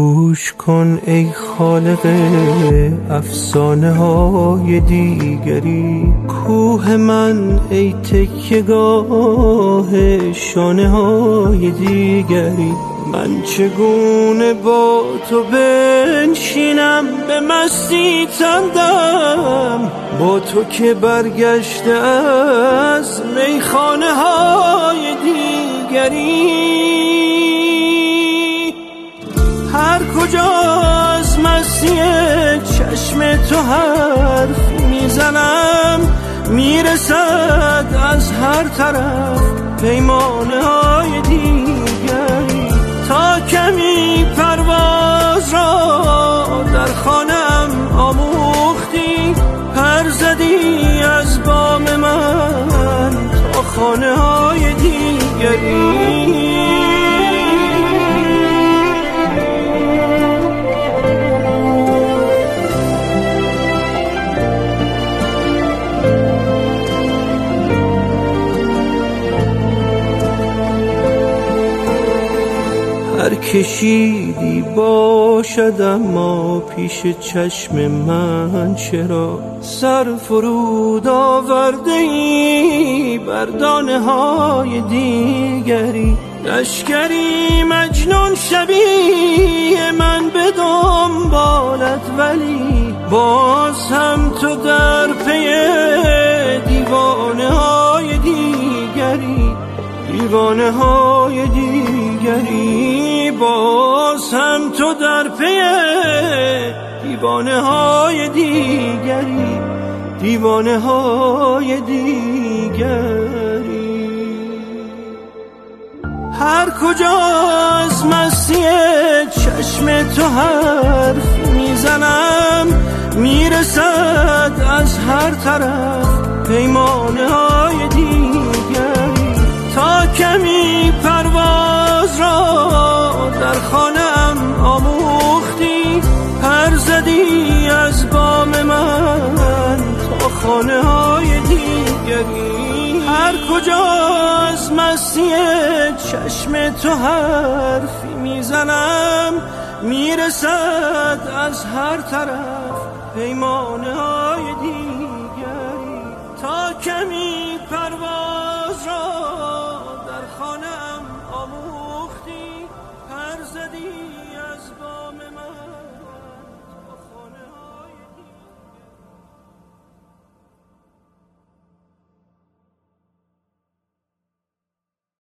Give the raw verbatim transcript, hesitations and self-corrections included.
گوش کن ای خالق افسانه های دیگری، کوه من ای تکیه‌گاه شانه های دیگری. من چگونه با تو بنشینم به مستی تندم، با تو که برگشته از میخانه های دیگری. هر کجا از مستی چشم تو حرف میزنم، میرسد از هر طرف پیمانه های دیگری. تا کمی پرواز را در خانم آموختی، پر زدی از بام من تا خانه های دیگری. هر کشیدی باشد اما پیش چشم من چرا سر فرود آورده ای بر دانه های دیگری. لشکری مجنون شبیه من به دنبالت، ولی باز هم تو در پی دیوانه های دیگری. دیوانه های دیگری، باز هم تو در پی دیوانه های دیگری. دیوانه های دیگری. هر کجا از مستی چشم تو حرف میزنم، میرسد از هر طرف پیمانه های دیگری. تا کمی پرواز را در خانم آموختی، پر زدی از بام من تا خانه های دیگری. هر کجا از مستی چشم تو حرفی میزنم، میرسد از هر طرف پیمانه های دیگری. تا کمی